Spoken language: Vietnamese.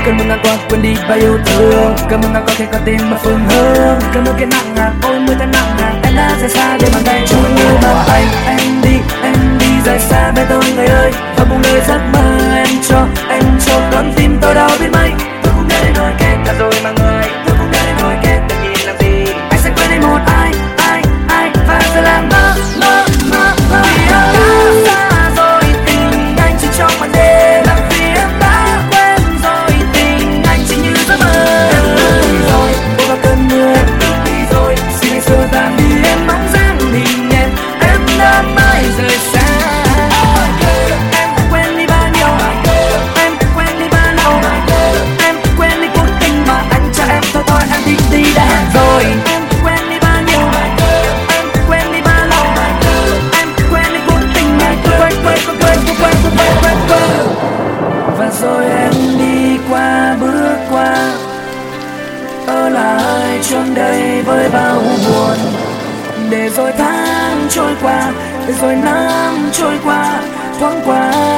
Cơn mưa ngang qua quên đi bao yêu thương, cơn mưa ngang qua khi con tim mà phương hướng. Cơn mưa kia nặng hạt, ôi mưa thêm nặng hạt, em đã rời xa để bàn tay trôi như bàn tay. Em đi rời xa bên tôi người ơi, và buông lời giấc mơ em cho con tim tôi đau biết mấy. Tôi cũng để nỗi kết cả rồi mà người, tôi cũng để nỗi kết tự nhìn làm gì. Anh sẽ quên đi một ai và giờ làm mơ. Vì đã xa rồi tình anh chỉ trong màn đêm, làm vì em đã quên rồi tình anh chỉ như giấc mơ. Em đi rồi, ôi bao cơn mưa em đi rồi, xin hãy xua tan đi em bóng dáng hình em đã mãi rời xa. Em quên đi bao nhiêu, em quên đi bao lâu, em quên đi cuộc tình mà anh cho em thôi em đi đã hết rồi. Em quên đi bao nhiêu, em quên đi bao lâu, em quên đi cuộc tình mà quên. Và rồi em đi qua bước qua, ở lại chốn đây với bao buồn. Để rồi tháng trôi qua, để rồi năm trôi qua, thoáng qua